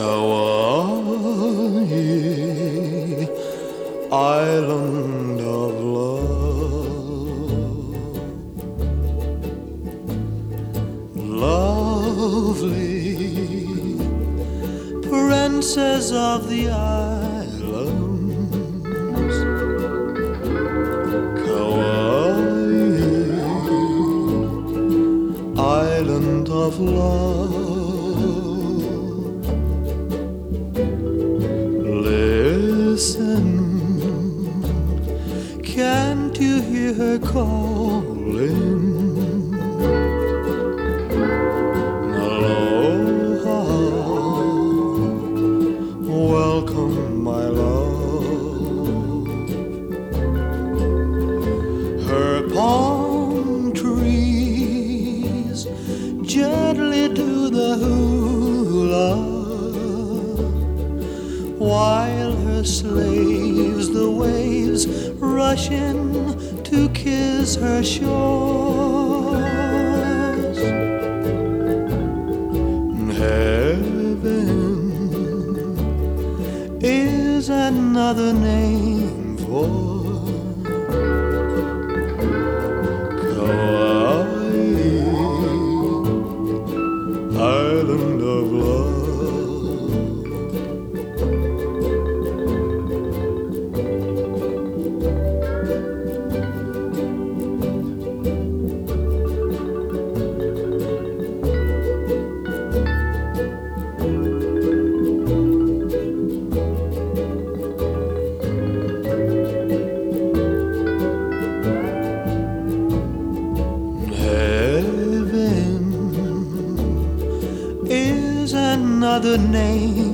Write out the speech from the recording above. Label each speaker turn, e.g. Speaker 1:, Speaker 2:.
Speaker 1: Hawaii, island of love, lovely princess of the islands, Kauai, island of love. Listen, can't you hear her calling? Aloha, welcome my love. Her palm trees gently do the hula, while her slaves, the waves, rush in to kiss her shores. Heaven is another name for Kauai, island of love. Heaven is another name